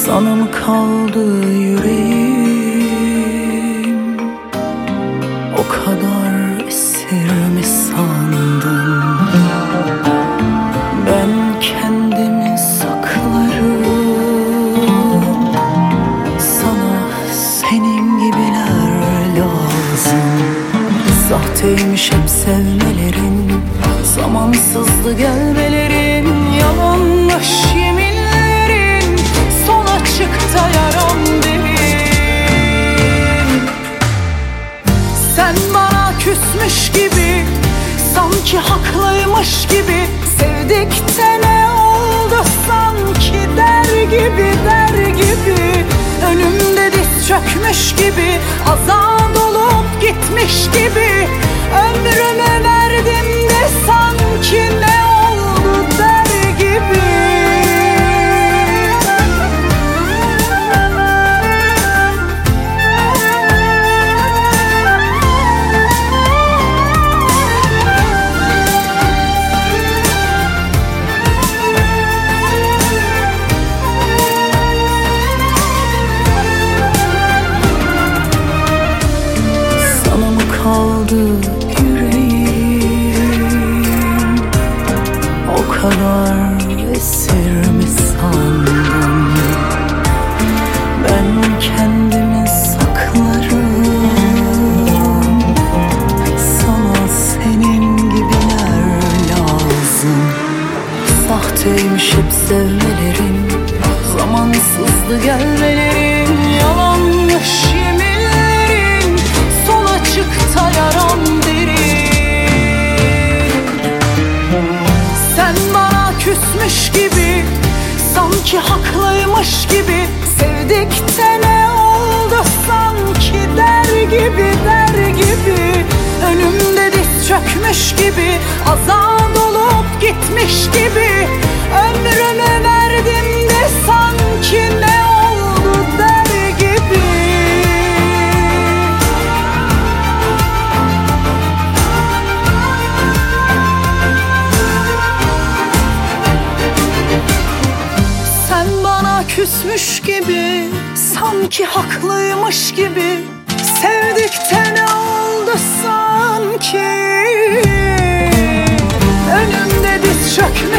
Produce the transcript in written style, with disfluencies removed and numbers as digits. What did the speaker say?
Sana mı kaldı yüreğim? O kadar esir mi sandın? Ben kendimi saklarım. Sana senin gibiler lazım. Sahteymiş hep sevmelerin, zamansızdı gelmelerin, yalanmış yeminlerin, son açıkta yaram derin. Sen bana küsmüş gibi, sanki haklıymış gibi, sevdik de ne oldu sanki der gibi der gibi, önümde diz çökmüş gibi, azad olup gitmiş gibi, ömrümü verdim de sanki ne oldu der gibi. Sana mı kaldı yüreğim? O kadar esir mi sandın? Ben kendimi saklarım. Sana senin gibiler lazım. Sahteymiş hep sevmelerin, zamansızdı gelmelerin, yalanmış yeminlerin, sol açıkta yaram derin. Sen bana küsmüş gibi, sanki haklıymış gibi, sevdik de ne oldu sanki der gibi der gibi, önümde diz çökmüş gibi, azad olup gitmiş gibi, ömrümü verdim de sanki ne oldu der gibi. Sen bana küsmüş gibi, sanki haklıymış gibi, sevdik de ne oldu sanki, önümde diz çökmüş